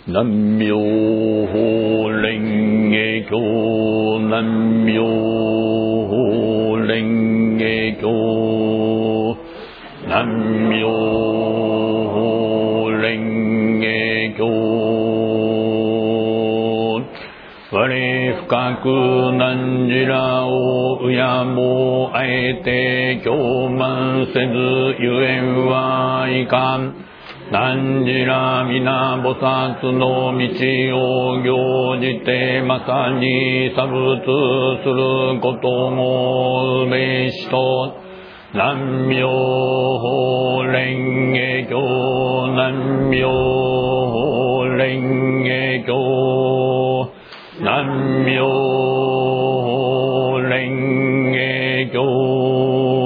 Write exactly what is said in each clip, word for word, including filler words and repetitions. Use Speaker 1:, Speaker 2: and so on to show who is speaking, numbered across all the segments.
Speaker 1: 南無法蓮華経南無法蓮華経南無法蓮華経我深く汝らを敬あえて供満せずゆえんはいかん。汝ら皆菩薩の道を行じてまさに作物することもうべしと。南無法蓮華経南無法蓮華経南無法蓮華経。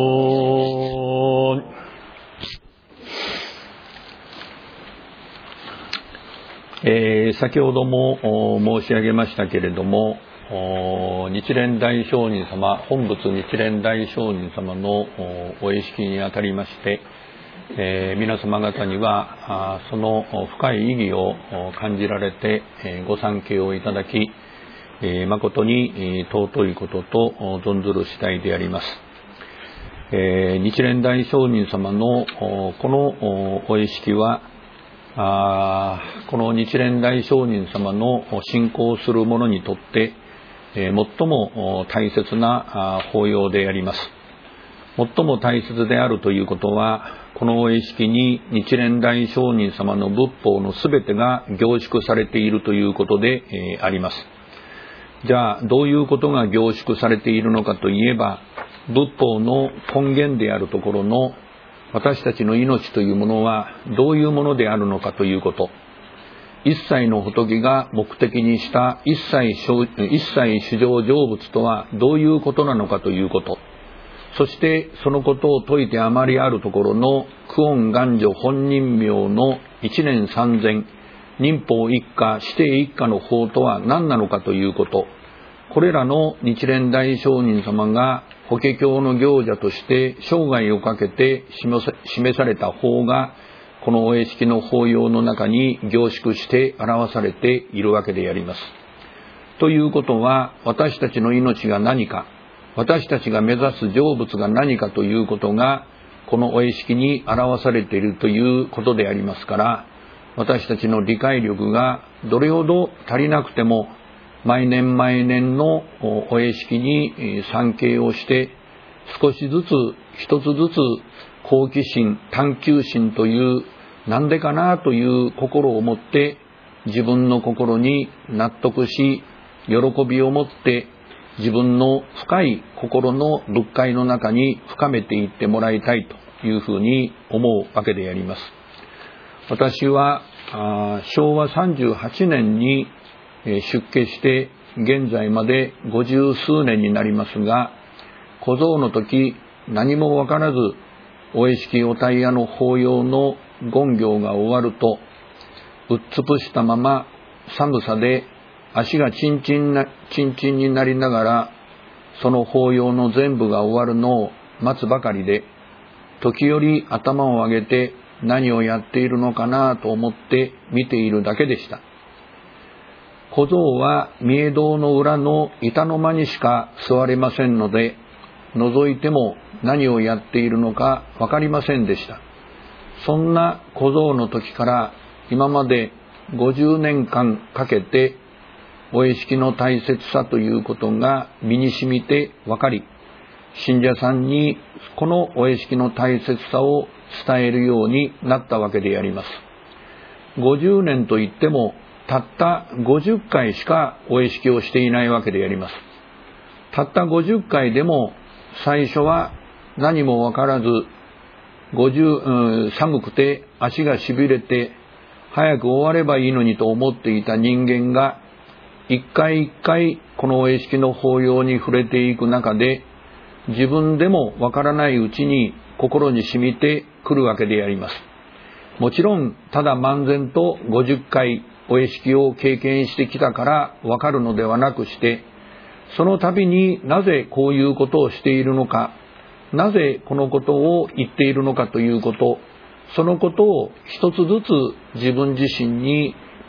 Speaker 1: えー、先ほども申し上げましたけれども、日蓮大聖人様、本仏日蓮大聖人様のお会式にあたりまして、えー、皆様方にはその深い意義を感じられて、えー、ご参詣をいただき、えー、誠に尊いことと存ずる次第であります。えー、日蓮大聖人様のこのお会式は、あこの日蓮大聖人様の信仰する者にとって、えー、最も大切な法要であります。最も大切であるということは、このお会式に日蓮大聖人様の仏法のすべてが凝縮されているということで、えー、あります。じゃあどういうことが凝縮されているのかといえば、仏法の根源であるところの私たちの命というものはどういうものであるのかということ、一切の仏が目的にした一切一切主情成仏とはどういうことなのかということ、そしてそのことを説いてあまりあるところの久遠願成本人名の一年三千忍法一家指定一家の法とは何なのかということ、これらの日蓮大聖人様が法華経の行者として生涯をかけて示された法が、このお会式の法要の中に凝縮して表されているわけであります。ということは、私たちの命が何か、私たちが目指す成仏が何かということが、このお会式に表されているということでありますから、私たちの理解力がどれほど足りなくても、毎年毎年のお会式に参詣をして、少しずつ一つずつ好奇心、探求心というなんでかなという心を持って、自分の心に納得し、喜びを持って自分の深い心の仏界の中に深めていってもらいたいというふうに思うわけであります。私は昭和さんじゅうはちねんに出家して現在まで五十数年になりますが、小僧の時何もわからずお会式お大夜の法要の言行が終わると、うっつぶしたまま寒さで足がチンチンな、チンチンになりながら、その法要の全部が終わるのを待つばかりで、時折頭を上げて何をやっているのかなと思って見ているだけでした。小僧は御影堂の裏の板の間にしか座れませんので、覗いても何をやっているのかわかりませんでした。そんな小僧の時から今までごじゅうねんかんかけてお会式の大切さということが身に染みてわかり、信者さんにこのお会式の大切さを伝えるようになったわけであります。ごじゅうねんといってもたったごじゅっかいしかお会式をしていないわけであります。たったごじゅっかいでも最初は何もわからず、ごじゅう、うん、寒くて足がしびれて早く終わればいいのにと思っていた人間が、一回一回このお会式の法要に触れていく中で、自分でもわからないうちに心に染みてくるわけであります。もちろんただ漫然とごじゅっかいお会式を経験してきたからわかるのではなくして、その度になぜこういうことをしているのか、なぜこのことを言っているのかということ、そのことを一つずつ自分自身に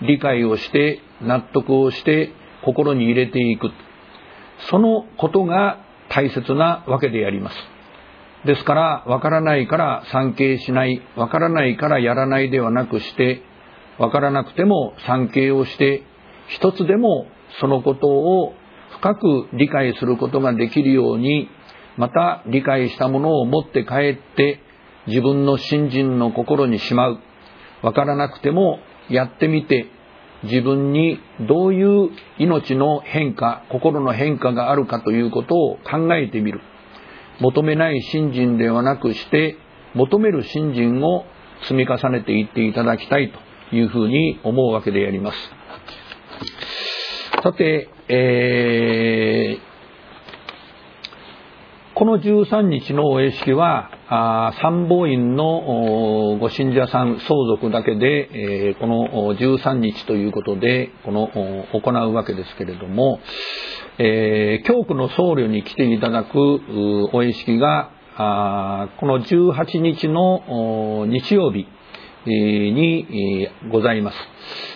Speaker 1: 理解をして納得をして心に入れていく、そのことが大切なわけであります。ですからわからないから参詣しない、わからないからやらないではなくして、わからなくても参詣をして一つでもそのことを深く理解することができるように、また理解したものを持って帰って自分の信心の心にしまう。わからなくてもやってみて自分にどういう命の変化、心の変化があるかということを考えてみる。求めない信心ではなくして求める信心を積み重ねていっていただきたいというふうに思うわけであります。さて、えーこのじゅうさんにちのお会式は、三宝院のご信者さん、相続だけで、えー、このじゅうさんにちということで、この行うわけですけれども、えー、教区の僧侶に来ていただくお会式が、このじゅうはちにちの日曜日にございます。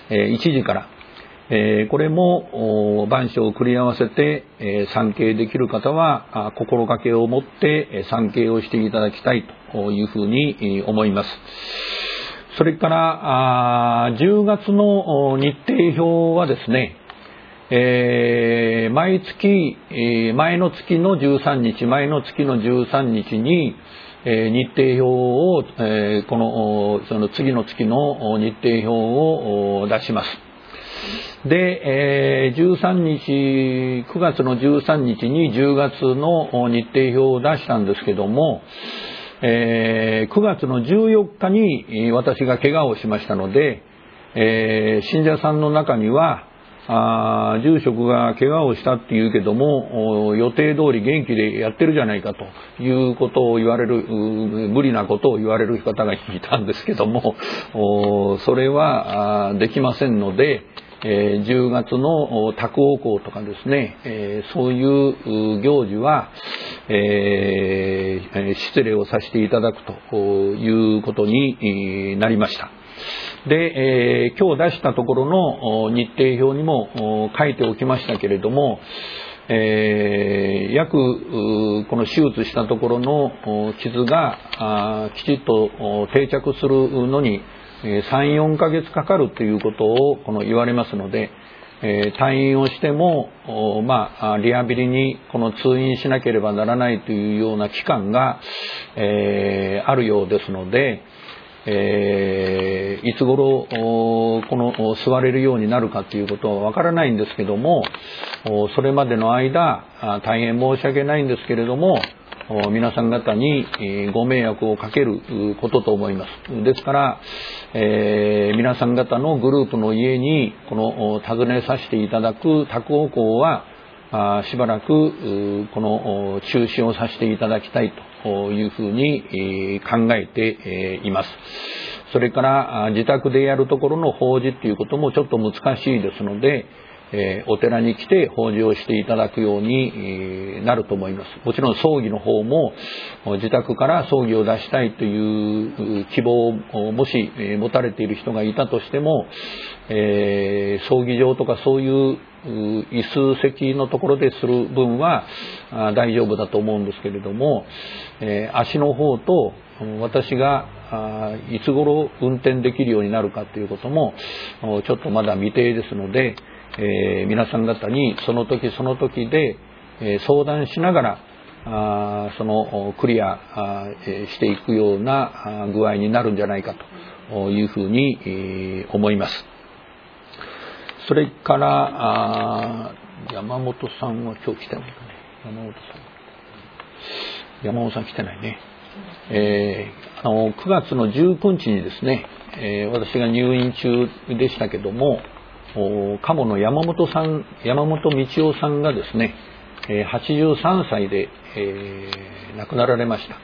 Speaker 1: いちじから。えー、これも番書を繰り合わせて、えー、参詣できる方は心がけを持って参詣をしていただきたいというふうに思います。それからじゅうがつの日程表はですね、えー、毎月、えー、前の月のじゅうさんにち、前の月のじゅうさんにちに、えー、日程表を、えー、このその次の月の日程表を出します。で、えー、じゅうさんにち、くがつのじゅうさんにちにじゅうがつの日程表を出したんですけども、えー、くがつのじゅうよっかに私が怪我をしましたので、えー、信者さんの中には、あ住職が怪我をしたっていうけども予定通り元気でやってるじゃないかということを言われる、無理なことを言われる方がいたんですけども、それはできませんので、えー、じゅうがつの卓王公とかですね、えー、そういう行事は、えー、失礼をさせていただくということになりました。で、えー、今日出したところの日程表にも書いておきましたけれども、えー、約この手術したところの傷がきちっと定着するのにさん、よんかげつかかるということをこの言われますので、えー、退院をしても、まあ、リハビリにこの通院しなければならないというような期間が、えー、あるようですので、えー、いつ頃この座れるようになるかということはわからないんですけども、それまでの間大変申し訳ないんですけれども、皆さん方にご迷惑をかけることと思います。ですから、えー、皆さん方のグループの家にこの訪ねさせていただく卓王公はしばらくこの中止をさせていただきたいというふうに考えています。それから自宅でやるところの法事ということもちょっと難しいですので、えー、お寺に来て法事をしていただくように、えー、なると思います。もちろん葬儀の方も自宅から葬儀を出したいという希望をもし、えー、持たれている人がいたとしても、えー、葬儀場とかそういう椅子席のところでする分は大丈夫だと思うんですけれども、えー、足の方と私がいつ頃運転できるようになるかということもちょっとまだ未定ですので、えー、皆さん方にその時その時で、えー、相談しながらあそのクリアしていくような具合になるんじゃないかというふうに、えー、思います。それから山本さんは今日来てないかね。山本さん山本さん来てないね。えー、あのくがつのじゅうくにちにですね、えー、私が入院中でしたけども、鴨の山本さん、山本道夫さんがですね、はちじゅうさんさいで、えー、亡くなられました。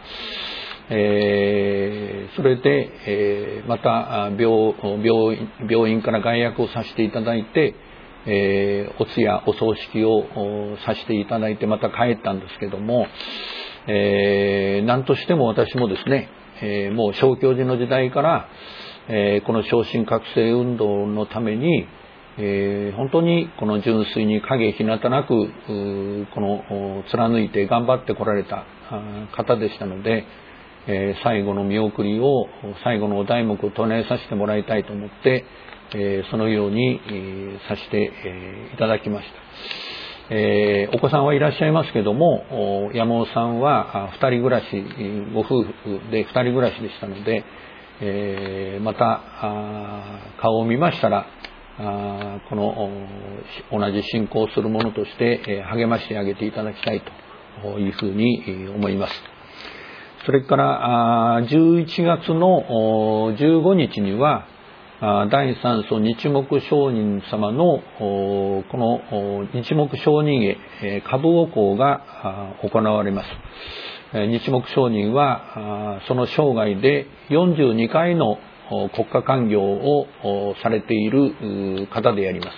Speaker 1: えー、それで、えー、また 病, 病, 院病院から外役をさせていただいて、えー、お通夜お葬式をさせていただいてまた帰ったんですけども、えー、何としても私もですね、えー、もう小教寺の時代からえー、この昇進覚醒運動のために、えー、本当にこの純粋に影ひなたなくこの貫いて頑張ってこられた方でしたので、えー、最後の見送りを最後のお題目を唱えさせてもらいたいと思って、えー、そのように、えー、させて、えー、いただきました。えー、お子さんはいらっしゃいますけども、山尾さんはふたり暮らし、ご夫婦でふたり暮らしでしたので、えー、また顔を見ましたらあこの同じ信仰する者として励ましてあげていただきたいというふうに思います。それからじゅういちがつのじゅうごにちにはだいさん層日目上人様のこの日目上人へ株お講が行われます。日目上人はその生涯でよんじゅうにかいの国家官業をされている方であります。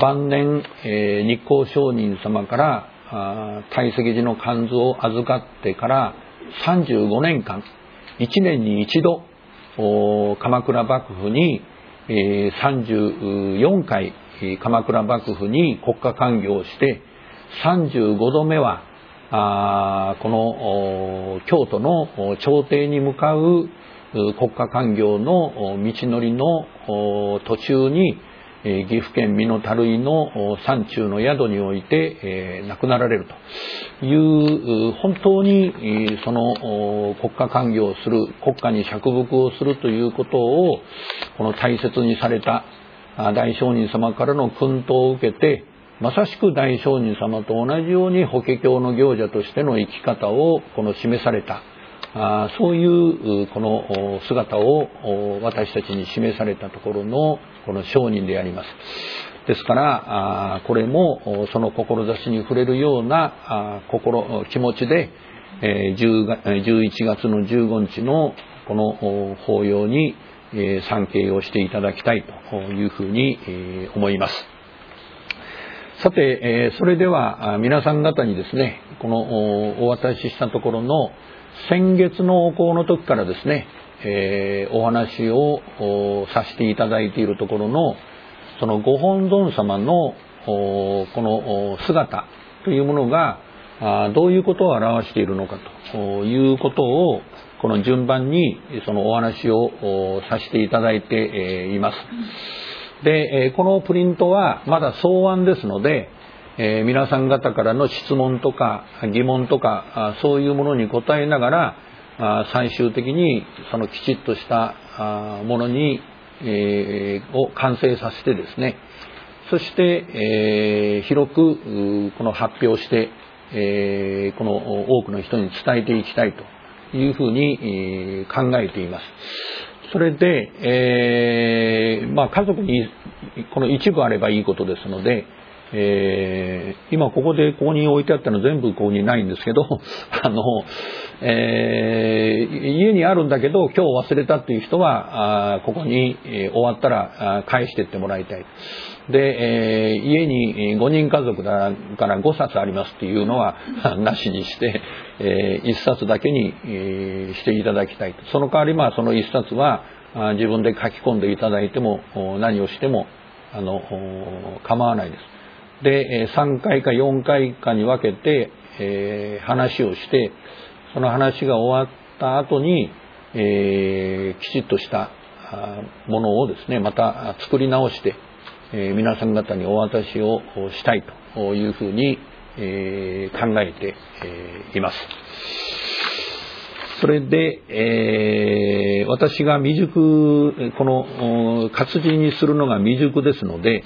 Speaker 1: 晩年日光上人様から大石寺の観図を預かってからさんじゅうごねんかん、いちねんに一度鎌倉幕府にさんじゅうよんかい鎌倉幕府に国家官業をしてさんじゅうごどめはこの京都の朝廷に向かう国家官業の道のりの途中に岐阜県美濃垂井の山中の宿において亡くなられるという本当にその国家官業をする国家に釈伏をするということをこの大切にされた大聖人様からの薫陶を受けてまさしく大聖人様と同じように法華経の行者としての生き方をこの示されたあそういうこの姿を私たちに示されたところのこの聖人であります。ですからこれもその志に触れるような心気持ちでじゅういちがつのじゅうごにちのこの法要に参詣をしていただきたいというふうに思います。さてそれでは皆さん方にですねこのお渡ししたところの先月のお講の時からですね、えー、お話をさせていただいているところのそのご本尊様のこの姿というものがどういうことを表しているのかということをこの順番にそのお話をさせていただいています。で、このプリントはまだ草案ですのでえー、皆さん方からの質問とか疑問とかそういうものに答えながら最終的にそのきちっとしたものに、えー、を完成させてですねそして、えー、広くこの発表して、えー、この多くの人に伝えていきたいというふうに、えー、考えています。それで、えーまあ、家族にこの一部あればいいことですのでえー、今ここでここに置いてあったの全部ここにないんですけどあの、えー、家にあるんだけど今日忘れたっていう人はあここに、えー、終わったら返してってもらいたいで、えー、家にごにん家族だからごさつありますっていうのはなしにして、えー、いっさつだけに、えー、していただきたいと。その代わりまあそのいっさつはあ自分で書き込んでいただいても何をしてもあの構わないです。でさんかいかよんかいかに分けて、えー、話をしてその話が終わった後に、えー、きちっとしたものをですねまた作り直して、えー、皆さん方にお渡しをしたいというふうに、えー、考えて、えー、います。それで、えー、私が未熟この活字にするのが未熟ですので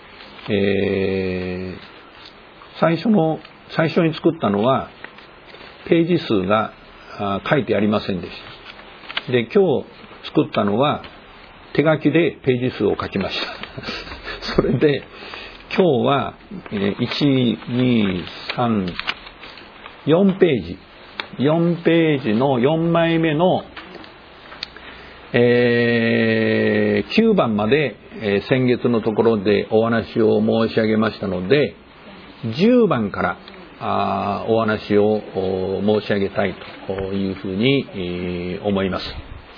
Speaker 1: えー、最初の最初に作ったのはページ数が書いてありませんでした。で今日作ったのは手書きでページ数を書きましたそれで今日はいち、に、さん、よんページよんページのよんまいめのえー、きゅうばんまで、えー、先月のところでお話を申し上げましたのでじゅうばんからあお話を申し上げたいというふうに、えー、思います。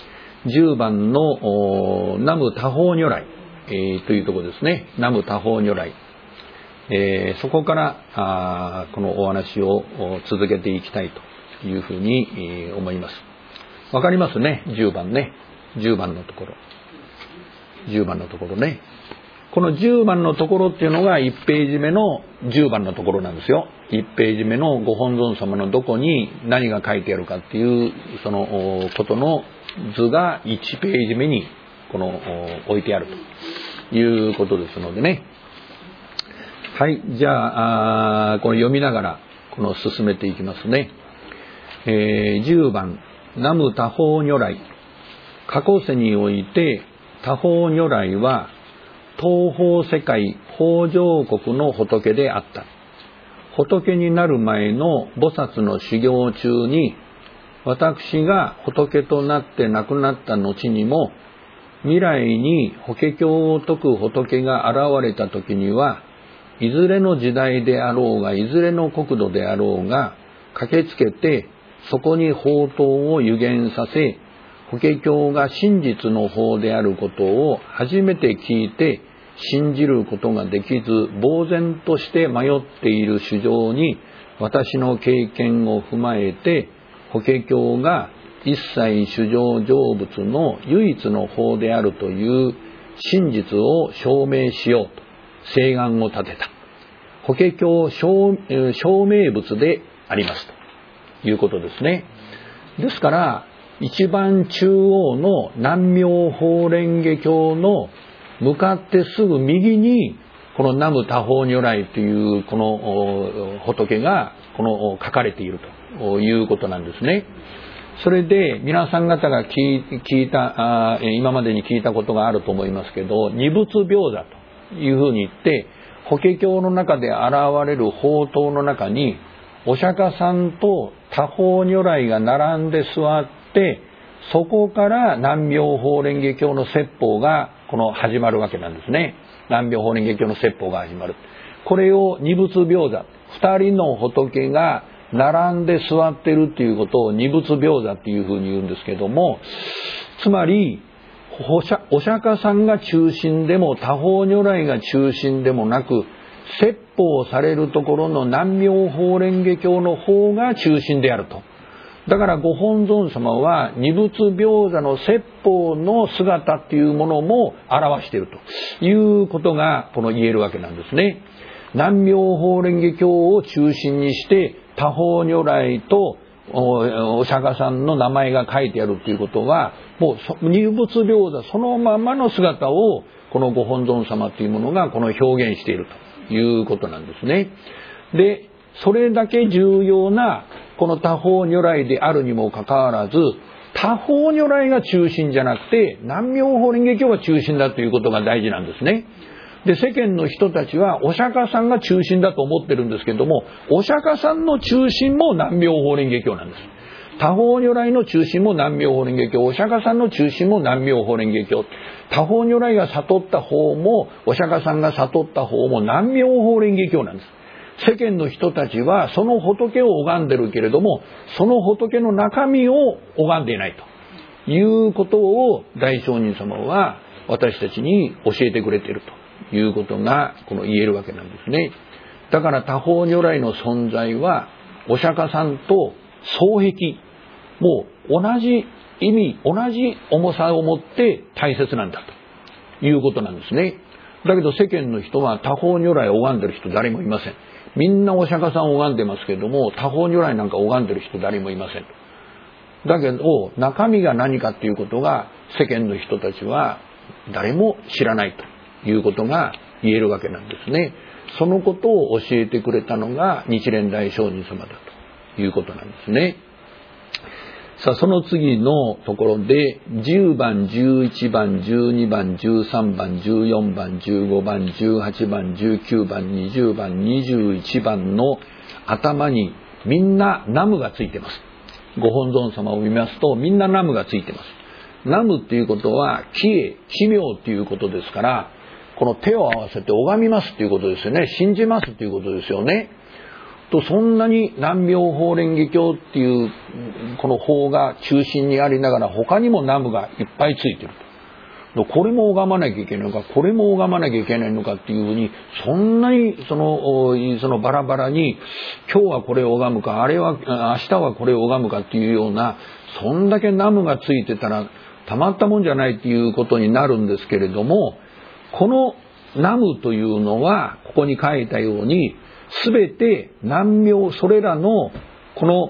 Speaker 1: じゅうばんの南無多宝如来、えー、というところですね。南無多宝如来、えー、そこからあこのお話を続けていきたいというふうに、えー、思います。わかりますね。じゅうばんね。じゅうばんのところ。じゅうばんのところね。このじゅうばんのところっていうのがいちページ目のじゅうばんのところなんですよ。いちページ目のご本尊様のどこに何が書いてあるかっていうそのことの図がいちページ目にこの置いてあるということですのでね。はい、じゃあ、あこれ読みながらこの進めていきますね。えー、じゅうばん南無多宝如来。過去世において多宝如来は東方世界北条国の仏であった。仏になる前の菩薩の修行中に、私が仏となって亡くなった後にも、未来に法華経を説く仏が現れた時には、いずれの時代であろうが、いずれの国土であろうが、駆けつけて、そこに法灯を予言させ、法華経が真実の法であることを初めて聞いて信じることができず、呆然として迷っている主情に、私の経験を踏まえて、法華経が一切主情成仏の唯一の法であるという真実を証明しようと誓願を立てた。法華経証明仏でありますということですね。ですから、一番中央の南妙法蓮華経の向かってすぐ右に、この南無多宝如来というこの仏がこの書かれているということなんですね。それで皆さん方が聞いた、あ今までに聞いたことがあると思いますけど、二仏平座というふうに言って、法華経の中で現れる法灯の中に、お釈迦さんと多宝如来が並んで座って、そこから南妙法蓮華経の説法がこの始まるわけなんですね。南妙法蓮華経の説法が始まる。これを二仏平座、二人の仏が並んで座ってるっていうことを二仏平座っていうふうに言うんですけども、つまりお釈迦さんが中心でも多宝如来が中心でもなく、説法されるところの南妙法蓮華経の方が中心であると。だからご本尊様は二仏平座の説法の姿っていうものも表しているということがこの言えるわけなんですね。南妙法蓮華経を中心にして多宝如来とお釈迦さんの名前が書いてあるということは、もう二仏平座そのままの姿をこのご本尊様というものがこの表現しているということなんですね。で、それだけ重要なこの多宝如来であるにもかかわらず、多宝如来が中心じゃなくて南妙法蓮華経が中心だということが大事なんですね。で、世間の人たちはお釈迦さんが中心だと思ってるんですけども、お釈迦さんの中心も南妙法蓮華経なんです。多宝如来の中心も南妙法蓮華経、お釈迦さんの中心も南妙法蓮華経、多宝如来が悟った方もお釈迦さんが悟った方も南妙法蓮華経なんです。世間の人たちはその仏を拝んでるけれども、その仏の中身を拝んでいないということを大聖人様は私たちに教えてくれているということがこの言えるわけなんですね。だから多宝如来の存在はお釈迦さんと双璧、もう同じ意味、同じ重さを持って大切なんだということなんですね。だけど世間の人は多宝如来を拝んでる人誰もいません。みんなお釈迦さんを拝んでますけれども、多宝如来なんか拝んでる人誰もいません。だけど中身が何かっていうことが世間の人たちは誰も知らないということが言えるわけなんですね。そのことを教えてくれたのが日蓮大聖人様だということなんですね。さあ、その次のところでじゅうばん、じゅういちばん、じゅうにばん、じゅうさんばん、じゅうよんばん、じゅうごばん、じゅうはちばん、じゅうきゅうばん、にじゅうばん、にじゅういちばんの頭にみんな南無がついています。ご本尊様を見ますとみんな南無がついています。南無っていうことは奇妙、奇妙っていうことですから、この手を合わせて拝みますっていうことですよね。信じますっていうことですよね。 とそんなに南妙法蓮華経っていうこの法が中心にありながら他にも南無がいっぱいついてると。これも拝まなきゃいけないのか、これも拝まなきゃいけないのかっていうふうに、そんなにその、そのバラバラに、今日はこれを拝むか、あれは、明日はこれを拝むかっていうような、そんだけ南無がついてたら、たまったもんじゃないっていうことになるんですけれども、この南無というのは、ここに書いたように、すべて南妙、それらの、この、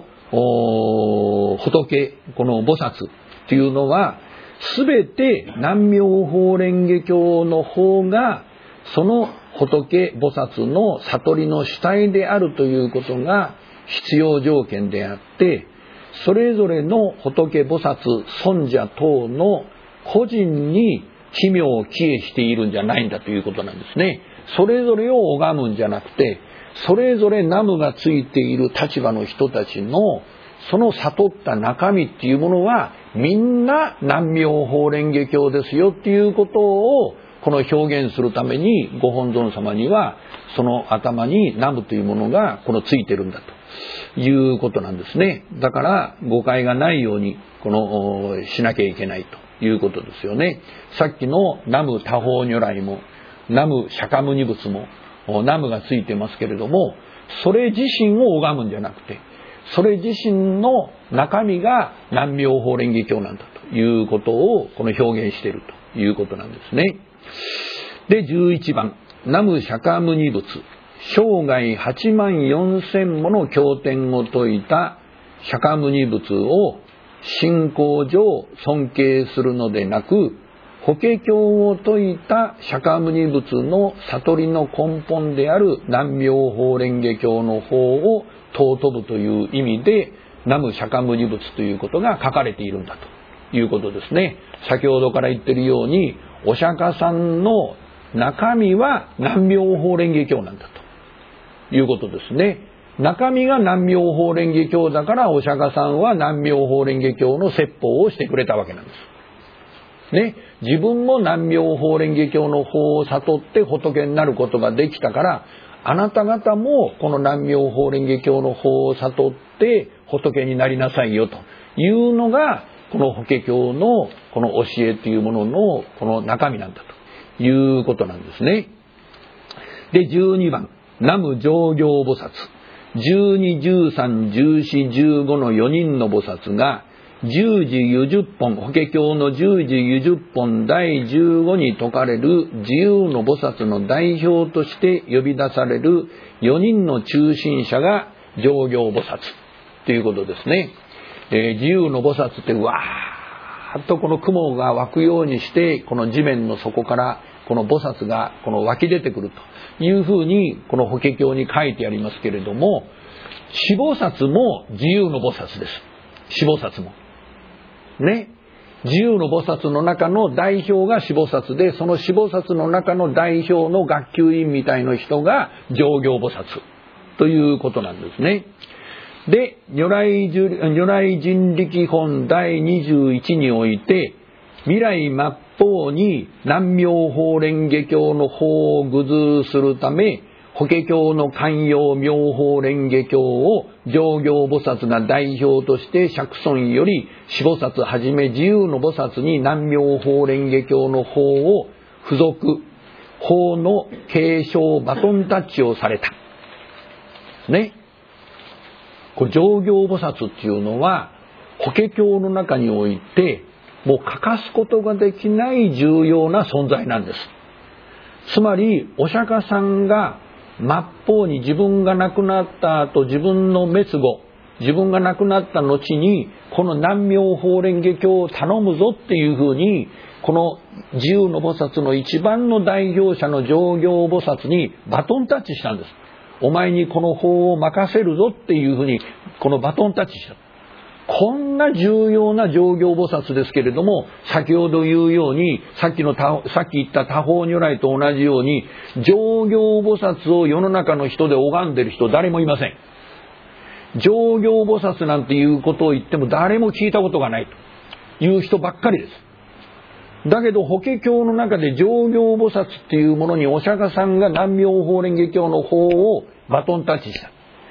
Speaker 1: 仏、この菩薩っていうのは、すべて南妙法蓮華経の方が、その仏、菩薩の悟りの主体であるということが必要条件であって、それぞれの仏、菩薩、尊者等の個人に奇妙を帰依しているんじゃないんだということなんですね。それぞれを拝むんじゃなくて、それぞれ南無がついている立場の人たちのその悟った中身っていうものはみんな南妙法蓮華経ですよっていうことをこの表現するためにご本尊様にはその頭に南無というものがこのついてるんだということなんですね。だから誤解がないようにこのしなきゃいけないということですよね。さっきの南無多宝如来も南無釈迦牟尼仏も南無がついてますけれども、それ自身を拝むんじゃなくて、それ自身の中身が南妙法蓮華経なんだということをこの表現しているということなんですね。で、じゅういちばん、南無釈迦牟尼仏、生涯はちまんよんせんもの経典を説いた釈迦牟尼仏を信仰上尊敬するのでなく、法華経を説いた釈迦牟尼仏の悟りの根本である南妙法蓮華経の方を尊ぶという意味で南無釈迦牟尼仏ということが書かれているんだということですね。先ほどから言っているように、お釈迦さんの中身は南妙法蓮華経なんだということですね。中身が南妙法蓮華経だからお釈迦さんは南妙法蓮華経の説法をしてくれたわけなんです。ね、自分も南妙法蓮華経の方を悟って仏になることができたから、あなた方もこの南妙法蓮華経の方を悟って仏になりなさいよというのが、この法華経のこの教えというもののこの中身なんだということなんですね。で、じゅうにばん、南無上行菩薩、じゅうに、じゅうさん、じゅうよん、じゅうごのよにんの菩薩が十字ゆじゅっぽん、法華経の十字ゆじゅっぽんだいじゅうごに説かれる自由の菩薩の代表として呼び出されるよにんの中心者が上行菩薩ということですね。えー、自由の菩薩ってわーっとこの雲が湧くようにしてこの地面の底からこの菩薩がこの湧き出てくるというふうにこの法華経に書いてありますけれども、四菩薩も自由の菩薩です。四菩薩もね、自由の菩薩の中の代表が四菩薩で、その四菩薩の中の代表の学級委員みたいな人が上行菩薩ということなんですね。で、如来、如来人力本だいにじゅういちにおいて、未来末法に南妙法蓮華経の法を具図するため、法華経の寛容妙法蓮華経を上行菩薩が代表として釈尊より四菩薩はじめ自由の菩薩に南妙法蓮華経の法を付属、法の継承バトンタッチをされた。ね。これ上行菩薩っていうのは法華経の中においてもう欠かすことができない重要な存在なんです。つまりお釈迦さんが末法に自分が亡くなった後、自分の滅後、自分が亡くなった後にこの南妙法蓮華経を頼むぞっていうふうに、この自由の菩薩の一番の代表者の上行菩薩にバトンタッチしたんです。お前にこの法を任せるぞっていうふうにこのバトンタッチした。こんな重要な上行菩薩ですけれども、先ほど言うように、さっきのさっき言った多宝如来と同じように、上行菩薩を世の中の人で拝んでる人誰もいません。上行菩薩なんていうことを言っても誰も聞いたことがないという人ばっかりです。だけど法華経の中で上行菩薩っていうものにお釈迦さんが南妙法蓮華経の法をバトンタッチした。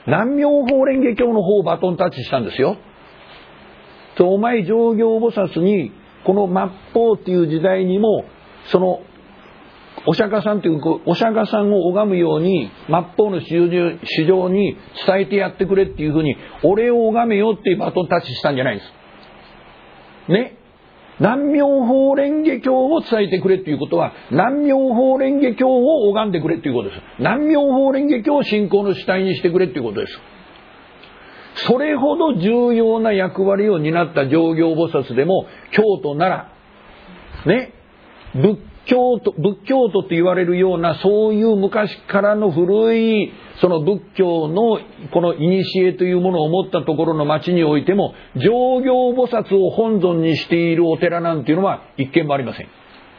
Speaker 1: 南妙法蓮華経の方をバトンタッチしたんですよ。とお前上行菩薩にこの末法っていう時代にもそのお釈迦さんというお釈迦さんを拝むように末法の主情に伝えてやってくれっていうふうに俺を拝めよっていうバトンタッチしたんじゃないんです。ね。南妙法蓮華経を伝えてくれっていうことは南妙法蓮華経を拝んでくれっていうことです。南妙法蓮華経を信仰の主体にしてくれっていうことです。それほど重要な役割を担った上行菩薩でも京都ならね、仏教徒仏教徒と言われるようなそういう昔からの古いその仏教のこの古というものを持ったところの町においても上行菩薩を本尊にしているお寺なんていうのは一軒もありません。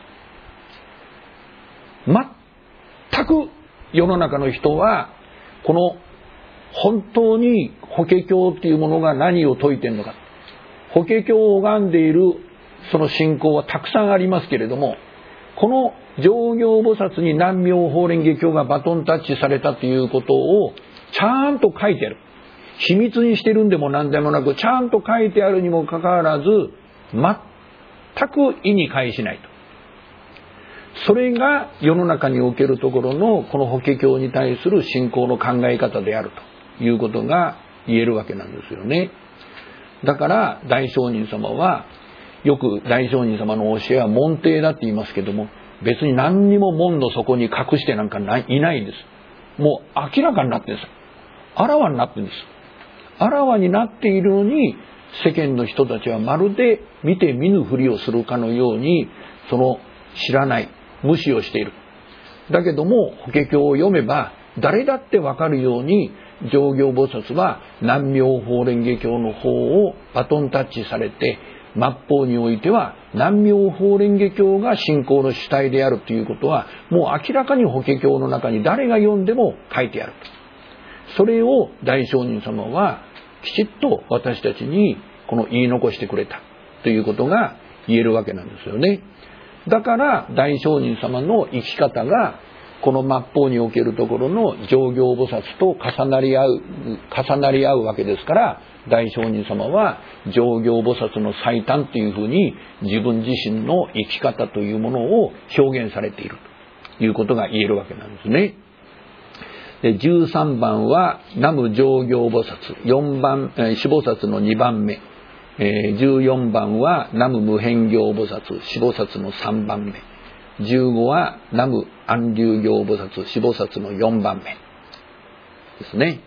Speaker 1: 全く世の中の人はこの本当に法華経っていうものが何を説いているのか、法華経を拝んでいるその信仰はたくさんありますけれども、この上行菩薩に南妙法蓮華経がバトンタッチされたということをちゃんと書いてある。秘密にしてるんでも何でもなくちゃんと書いてあるにもかかわらず全く意に介しないと。それが世の中におけるところのこの法華経に対する信仰の考え方であるということが言えるわけなんですよね。だから大聖人様はよく大聖人様の教えは門弟だって言いますけども、別に何にも門の底に隠してなんかない、いないんです。もう明らかになってるんです。あらわになってるんです。あらわになっているのに世間の人たちはまるで見て見ぬふりをするかのようにその知らない無視をしている。だけども法華経を読めば誰だってわかるように上行菩薩は南妙法蓮華経の方をバトンタッチされて、末法においては南妙法蓮華経が信仰の主体であるということはもう明らかに法華経の中に誰が読んでも書いてあると。それを大聖人様はきちっと私たちにこの言い残してくれたということが言えるわけなんですよね。だから大聖人様の生き方がこの末法におけるところの上行菩薩と重なり合う重なり合うわけですから、大聖人様は上行菩薩の最短というふうに自分自身の生き方というものを表現されているということが言えるわけなんですね。でじゅうさんばんは南無上行菩薩、よんばん四菩薩のにばんめ、じゅうよんばんは南無無辺行菩薩、四菩薩のさんばんめ、じゅうごは南無安立行菩薩、四菩薩のよんばんめですね。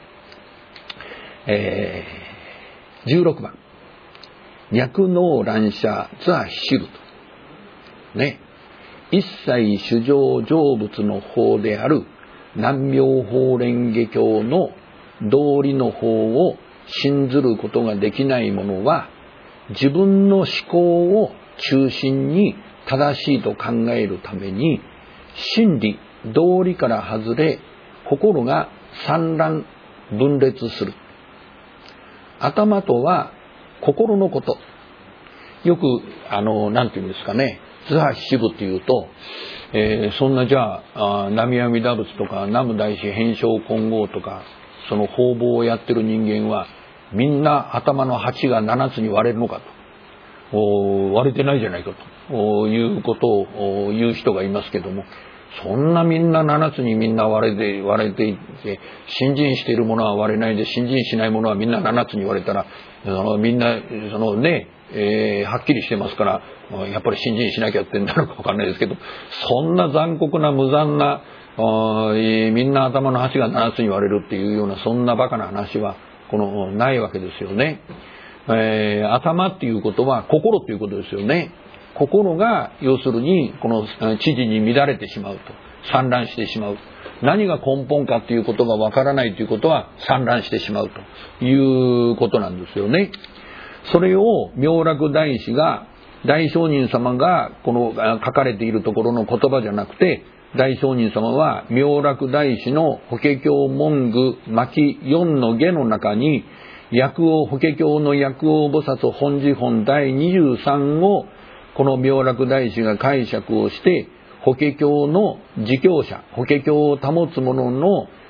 Speaker 1: えー、じゅうろくばん脈能乱射図波支部とね、一切主情成仏の法である南妙法蓮華経の道理の法を信ずることができない者は自分の思考を中心に正しいと考えるために真理道理から外れ心が散乱分裂する。頭とは心のこと。よくあのなんていうんですかね、図波支部っていうと、えー、そんなじゃあ南無阿弥陀仏とか南無大師変称金剛とかその方々をやってる人間はみんな頭の鉢がななつに割れるのかと、割れてないじゃないかということを言う人がいますけども、そんなみんなななつにみんな割れて割れていって信心しているものは割れないで信心しないものはみんなななつに割れたらみんなそのね、えー、はっきりしてますからやっぱり信心しなきゃってなるか分かんないですけど、そんな残酷な無残なあみんな頭の端がななつに割れるっていうようなそんなバカな話はこのないわけですよね。えー、頭っていうことは心っていうことですよね。心が要するにこの知事に乱れてしまうと、散乱してしまう。何が根本かっていうことがわからないということは散乱してしまうということなんですよね。それを妙楽大師が大聖人様がこの書かれているところの言葉じゃなくて、大聖人様は妙楽大師の法華経文具巻よんの下の中に薬王法華経の薬王菩薩本寺本だいにじゅうさんをこの妙楽大師が解釈をして法華経の自教者、法華経を保つ者の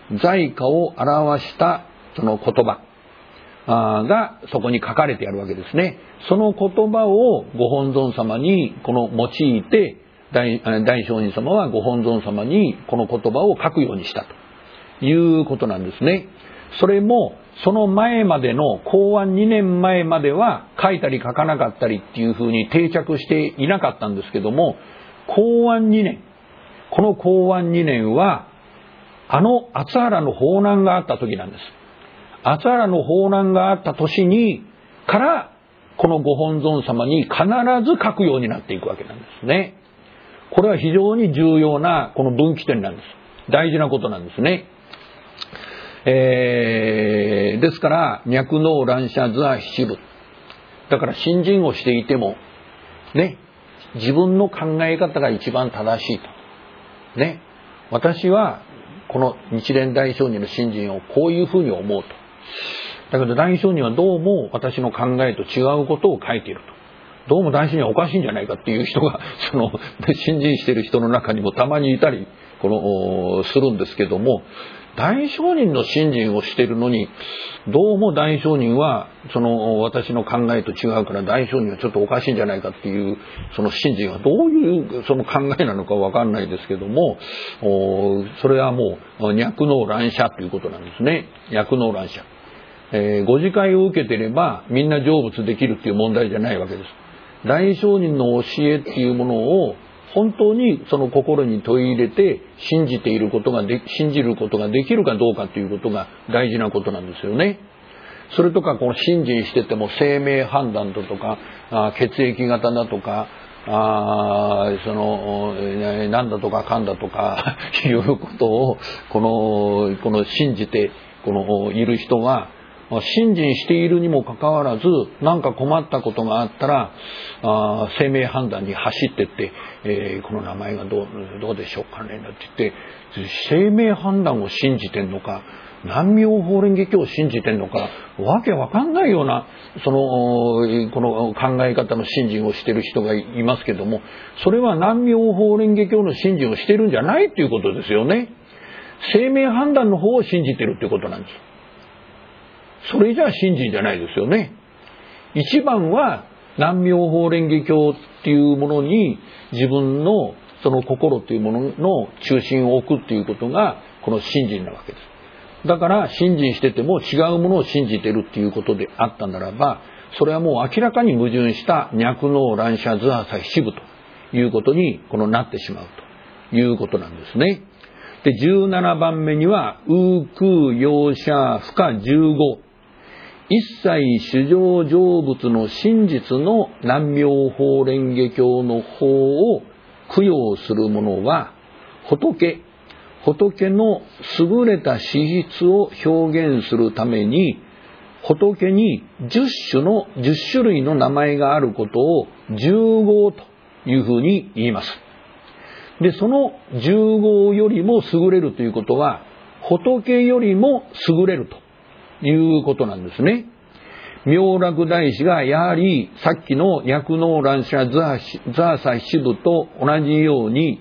Speaker 1: 在家を表したその言葉がそこに書かれてあるわけですね。その言葉をご本尊様にこの用いて、大, 大聖人様はご本尊様にこの言葉を書くようにしたということなんですね。それもその前までの公安にねんまえまでは書いたり書かなかったりっていうふうに定着していなかったんですけども、公安にねん、この公安にねんはあの厚原の法難があった時なんです。厚原の法難があった年にからこのご本尊様に必ず書くようになっていくわけなんですね。これは非常に重要なこの分岐点なんです。大事なことなんですね。えー、ですから脈脳乱射図は七部、だから信心をしていてもね、自分の考え方が一番正しいとね、私はこの日蓮大聖人の信心をこういうふうに思うと。だけど大聖人はどうも私の考えと違うことを書いていると。どうも大聖人はおかしいんじゃないかっていう人がその信心している人の中にもたまにいたりこのするんですけども、大聖人の信心をしているのにどうも大聖人はその私の考えと違うから大聖人はちょっとおかしいんじゃないかっていうその信心はどういうその考えなのかわかんないですけども、それはもう脈脳乱射ということなんですね。脈脳乱射、えー、ご自戒を受けていればみんな成仏できるっていう問題じゃないわけです。大聖人の教えっていうものを本当にその心に問い入れて信じていることがで信じることができるかどうかということが大事なことなんですよね。それとかこの信心してても生命判断だとかあ血液型だとかあそのなんだとかかんだとかいうことをこのこの信じてこのいる人は信心しているにもかかわらず何か困ったことがあったらあ生命判断に走ってって、えー、この名前がどう、どうでしょうかねなんて言って生命判断を信じてんのか南妙法蓮華経を信じてんのかわけわかんないようなそのこの考え方の信心をしている人がいますけども、それは南妙法蓮華経の信心をしているんじゃないっていうことですよね。生命判断の方を信じてるっていうことなんです。それじゃあ信心じゃないですよね。一番は南妙法蓮華経っていうものに自分のその心というものの中心を置くっていうことがこの信心なわけです。だから信心してても違うものを信じてるっていうことであったならば、それはもう明らかに矛盾した脈脳乱射図破七部ということにこのなってしまうということなんですね。でじゅうななばんめには空空陽射不可じゅうご、一切主情成仏の真実の南妙法蓮華経の法を供養する者は仏仏の優れた資質を表現するために仏に十種の十種類の名前があることを十号というふうに言います。でその十号よりも優れるということは仏よりも優れるということなんですね。妙楽大師がやはりさっきの脈脳乱射図破七部と同じように、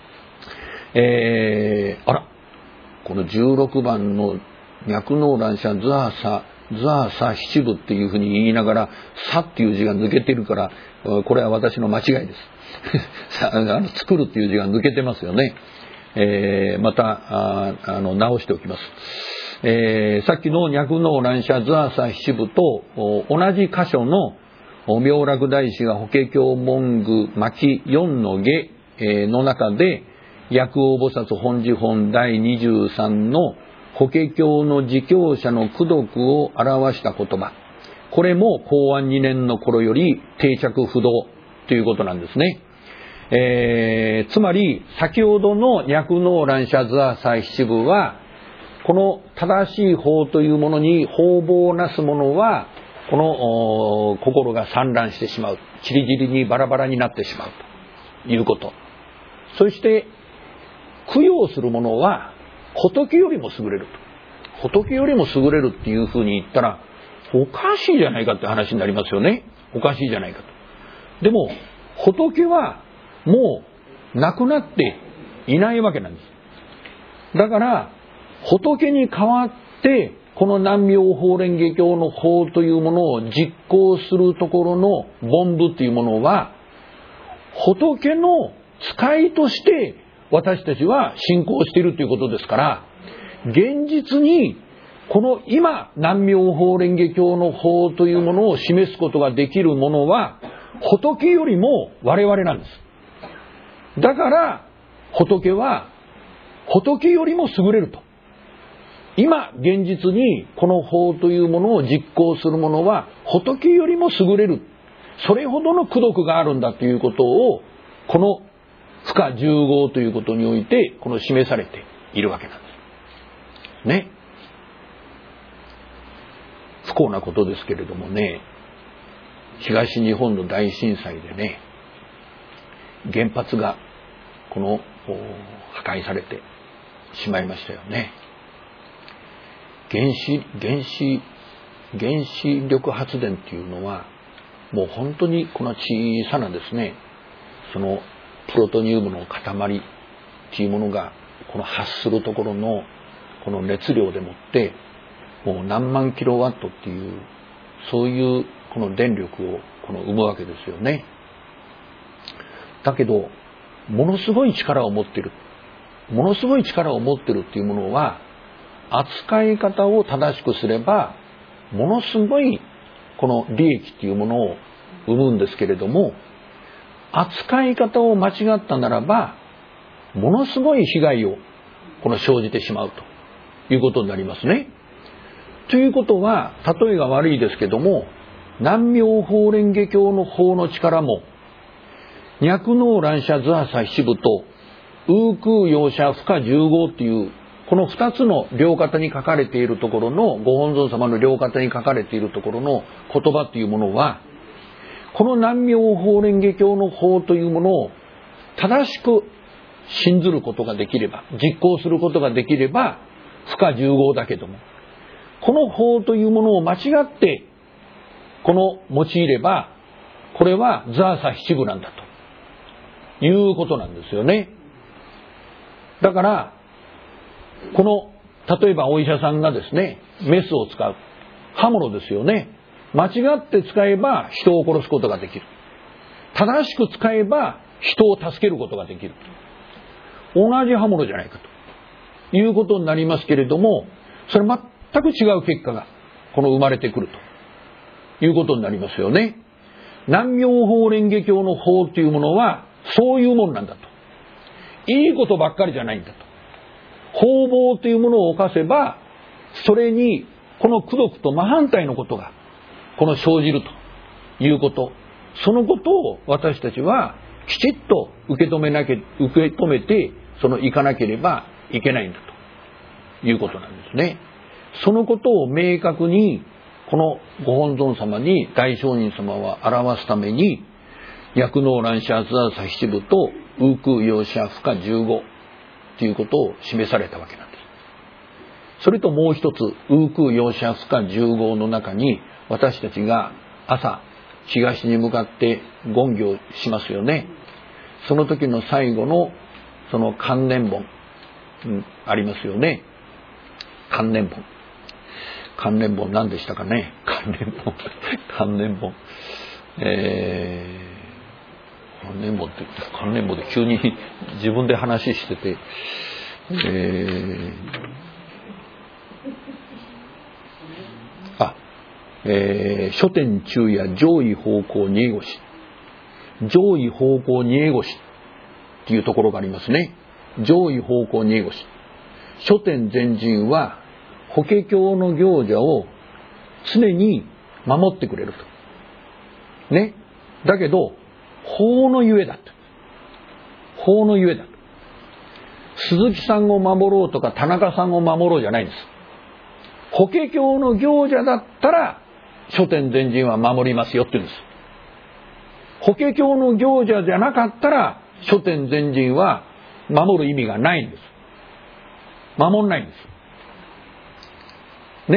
Speaker 1: えー、あらこのじゅうろくばんの脈脳乱射図破図破七部っていうふうに言いながらさっていう字が抜けてるから、これは私の間違いですあの作るっていう字が抜けてますよね。えー、またああの直しておきます。えー、さっきの脈脳乱射図破七部と同じ箇所の妙楽大師が法華経文具巻四の下の中で薬王菩薩本寺本だいにじゅうさんの法華経の自教者の功徳を表した言葉、これも公安にねんの頃より定着不動ということなんですね。えー、つまり先ほどの脈脳乱射図破七部はこの正しい法というものに方々をなすものはこの心が散乱してしまう、ちりぢりにバラバラになってしまうということ。そして供養するものは仏よりも優れると。仏よりも優れるっていうふうに言ったらおかしいじゃないかって話になりますよね。おかしいじゃないかと。でも仏はもうなくなっていないわけなんです。だから仏に代わってこの南妙法蓮華経の法というものを実行するところの凡夫というものは、仏の使いとして私たちは信仰しているということですから、現実にこの今南妙法蓮華経の法というものを示すことができるものは仏よりも我々なんです。だから仏は仏よりも優れると。今現実にこの法というものを実行するものは仏よりも優れる。それほどの功徳があるんだということを、この不可十号ということにおいてこの示されているわけなんですね。不幸なことですけれどもね、東日本の大震災でね、原発がこの破壊されてしまいましたよね。原子原子原子力発電っていうのはもう本当にこの小さなですね、そのプロトニウムの塊っていうものがこの発するところのこの熱量でもってもう何万キロワットっていう、そういうこの電力をこの生むわけですよね。だけどものすごい力を持っているものすごい力を持っているっていうものは、扱い方を正しくすればものすごいこの利益っていうものを生むんですけれども、扱い方を間違ったならばものすごい被害をこの生じてしまうということになりますね。ということは、例えが悪いですけども、南妙法蓮華経の法の力も脈能乱射図朝七部と空空陽射不可十号っていうこの二つの両方に書かれているところの、ご本尊様の両方に書かれているところの言葉というものは、この南妙法蓮華経の法というものを正しく信ずることができれば、実行することができれば不可十号だけども、この法というものを間違ってこの用いれば、これは図朝七部なんだということなんですよね。だからこの例えばお医者さんがですね、メスを使う刃物ですよね。間違って使えば人を殺すことができる。正しく使えば人を助けることができる。同じ刃物じゃないかということになりますけれども、それ全く違う結果がこの生まれてくるということになりますよね。南妙法蓮華経の法というものはそういうものなんだと。いいことばっかりじゃないんだと。方々というものを犯せば、それにこの功徳と真反対のことがこの生じるということ、そのことを私たちはきちっと受け止めなきゃ受け止めてそのいかなければいけないんだということなんですね。そのことを明確にこのご本尊様に大聖人様は表すために、脈能乱射図朝七部と空空陽射不可十号ということを示されたわけなんです。それともう一つ、空空陽射不可十号の中に、私たちが朝東に向かって言行しますよね。その時の最後のその観念本、うん、ありますよね。観念本観念本何でしたかね。観念本観念本えー観念本って観念本で急に自分で話してて、えー、あ、えー、諸天中や上位方向にえごし、上位方向にえごしっていうところがありますね。上位方向にえごし、諸天全人は法華経の行者を常に守ってくれるとね。だけど法のゆえだと。法のゆえだと。鈴木さんを守ろうとか田中さんを守ろうじゃないんです。法華経の行者だったら諸天全人は守りますよって言うんです。法華経の行者じゃなかったら諸天全人は守る意味がないんです。守んないんです。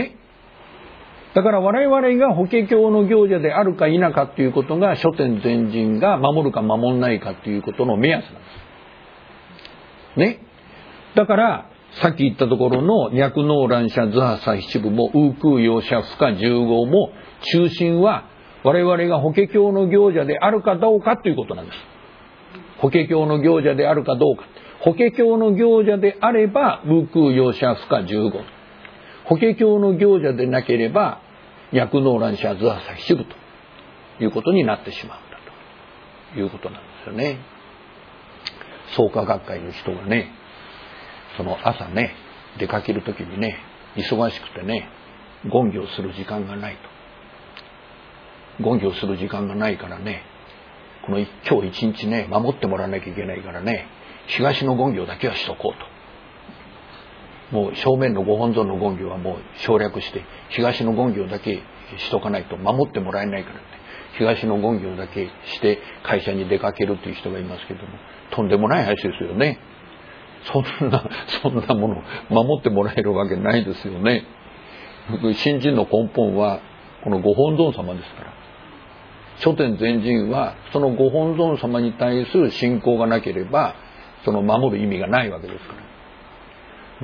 Speaker 1: ね。だから我々が法華経の行者であるか否かということが諸天全人が守るか守んないかということの目安なんです。ね。だからさっき言ったところの脈脳乱射図破左七部も右空陽射負荷じゅう号も中心は我々が法華経の行者であるかどうかということなんです。法華経の行者であるかどうか。法華経の行者であれば右空陽射負荷じゅう号。法華経の行者でなければ脈脳乱射図破左七部ということになってしまうんだということなんですよね。創価学会の人がね、その朝ね、出かけるときにね、忙しくてね、勤行する時間がないと。勤行する時間がないからね、この今日一日ね、守ってもらわなきゃいけないからね、東の勤行だけはしとこうと。もう正面のご本尊の勤行はもう省略して、東の勤行だけしとかないと守ってもらえないからね、東の勤行だけして会社に出かけるという人がいますけども、とんでもない話ですよね。そんな、そんなもの守ってもらえるわけないですよね。信心の根本はこのご本尊様ですから。諸天全人はそのご本尊様に対する信仰がなければ、その守る意味がないわけですから。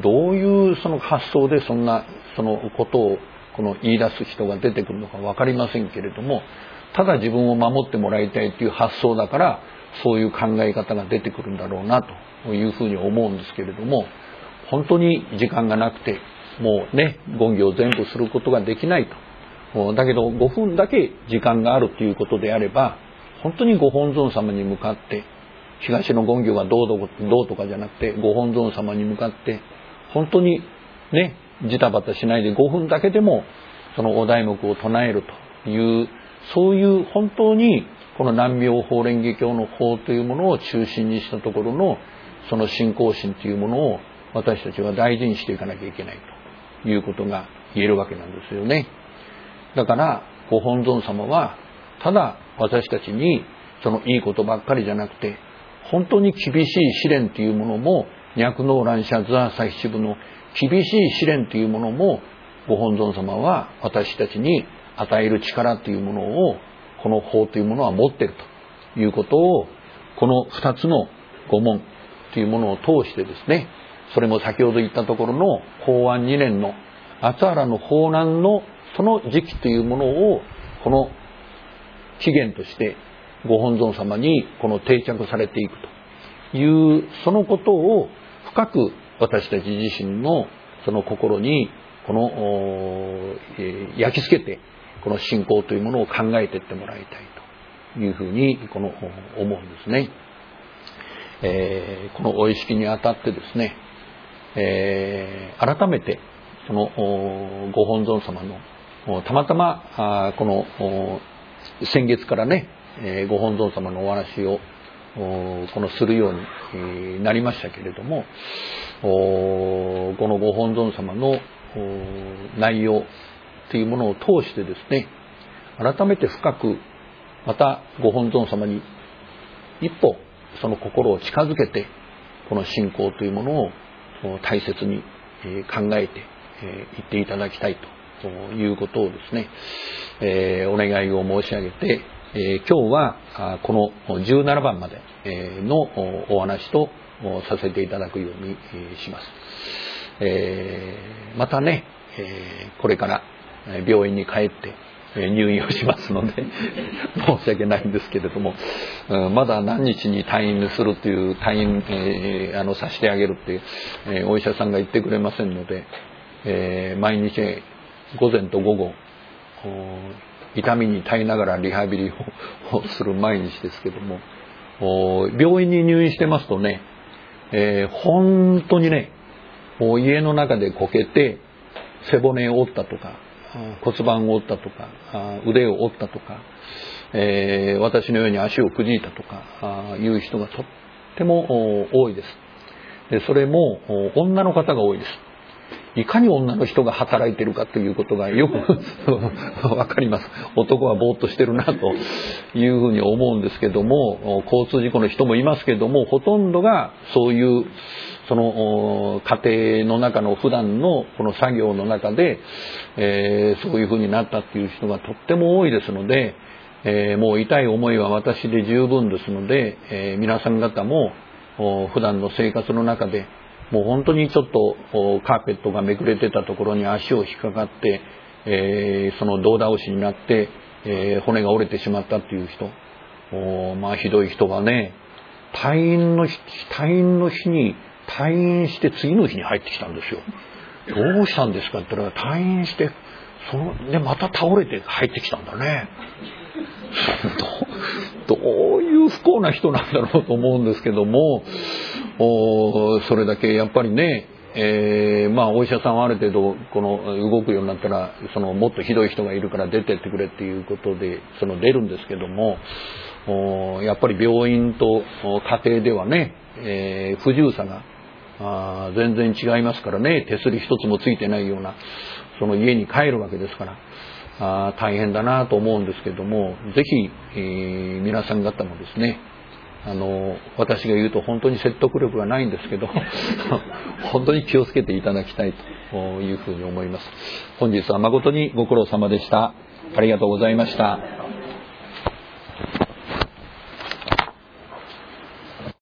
Speaker 1: どういうその発想でそんなそのことをこの言い出す人が出てくるのかわかりませんけれども、ただ自分を守ってもらいたいという発想だから、そういう考え方が出てくるんだろうなというふうに思うんですけれども、本当に時間がなくてもうね、勤行全部することができないと。だけどごふんだけ時間があるということであれば、本当にご本尊様に向かって、東の勤行がどうどうどうとかじゃなくて、ご本尊様に向かって本当にね、ジタバタしないでごふんだけでもそのお題目を唱えるという、そういう本当にこの南妙法蓮華経の法というものを中心にしたところのその信仰心というものを私たちは大事にしていかなきゃいけないということが言えるわけなんですよね。だからご本尊様はただ私たちにそのいいことばっかりじゃなくて、本当に厳しい試練というものも、脈脳乱射図破左七部の厳しい試練というものもご本尊様は私たちに与える力というものを、この法というものは持っているということを、この二つの御門というものを通してですね、それも先ほど言ったところの法安にねんの厚原の法難のその時期というものを、この起源としてご本尊様にこの定着されていくという、そのことを深く私たち自身のその心にこの、えー、焼き付けて、この信仰というものを考えていってもらいたいというふうにこの思うんですね。えー、このお意識にあたってですね、えー、改めてそのご本尊様のたまたまあこの先月からね、えー、ご本尊様のお話をこのするようになりましたけれども、このご本尊様の内容というものを通してですね、改めて深くまたご本尊様に一歩その心を近づけて、この信仰というものを大切に考えていっていただきたいということをですね、えー、お願いを申し上げて、えー、今日はこのじゅうななばんまでのお話とさせていただくようにします。えー、またね、えー、これから病院に帰って入院をしますので申し訳ないんですけれども、まだ何日に退院するという退院、えー、あのさせてあげるっていう、えー、お医者さんが言ってくれませんので、えー、毎日午前と午後痛みに耐えながらリハビリをする毎日ですけども、病院に入院してますとね、えー、本当にね、家の中でこけて背骨を折ったとか骨盤を折ったとか腕を折ったとか、えー、私のように足をくじいたとかいう人がとっても多いです。でそれも女の方が多いです。いかに女の人が働いているかということがよくわかります。男はぼーっとしてるなというふうに思うんですけども、交通事故の人もいますけども、ほとんどがそういうその家庭の中の普段のこの作業の中で、えー、そういうふうになったっていう人がとっても多いですので、えー、もう痛い思いは私で十分ですので、えー、皆さん方も普段の生活の中でもう本当にちょっとカーペットがめくれてたところに足を引っかかって、えー、その胴倒しになって、えー、骨が折れてしまったっていう人、おまあひどい人がね、退院の日、退院の日に退院して次の日に入ってきたんですよ。どうしたんですかって言ったら、退院してそのでまた倒れて入ってきたんだね。ど, どういう不幸な人なんだろうと思うんですけども、おそれだけやっぱりね、えー、まあお医者さんはある程度この動くようになったら、そのもっとひどい人がいるから出てってくれっていうことでその出るんですけども、おやっぱり病院と家庭ではね、えー、不自由さがあ全然違いますからね。手すり一つもついてないようなその家に帰るわけですから、あ大変だなと思うんですけども、ぜひ、えー、皆さん方もですね、あの私が言うと本当に説得力がないんですけど本当に気をつけていただきたいというふうに思います。本日は誠にご苦労様でした。ありがとうございました。